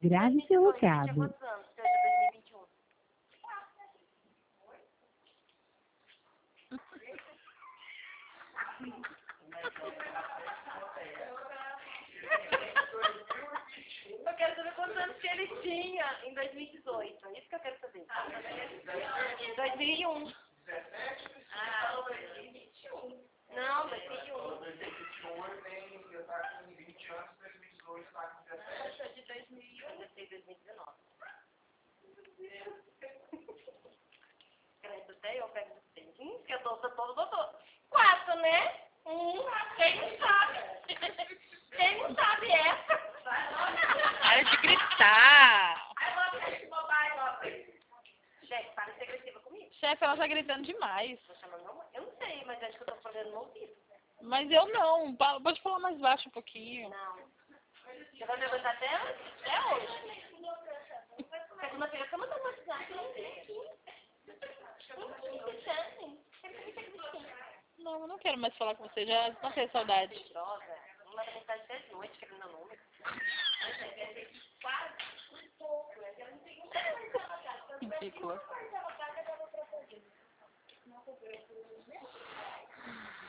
Grave seu 2018, tinha recado. quantos anos? Seu de 2021. Eu quero saber quantos anos que ele tinha em 2018. É isso que eu quero saber. 2001. Ah, 2021. Não, 2021. 2021 ele tem, eu tava com 20 anos, 2018 eu tava com 17. Eu sou de 2001. Eu sei 2019. Credo, até eu pego você. Que eu tô doutor. 4, né? Quem não sabe? Quem não sabe essa? Para de gritar. Chefe, para de ser agressiva comigo. Chefe, ela tá gritando demais. Tô chamando mamãe. Eu não sei, mas acho que eu tô falando no ouvido. Mas eu não. Pode falar mais baixo um pouquinho. Não. Você vai me aguentar até hoje. Segunda-feira, como eu tô no WhatsApp? Não, eu não quero mais falar com você. Já passei saudade. Mentirosa. Não manda mensagem até de noite, querendo meu número. Ridícula.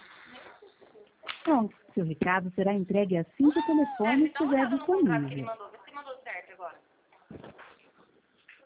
Pronto, seu recado será entregue assim que o telefone estiver disponível.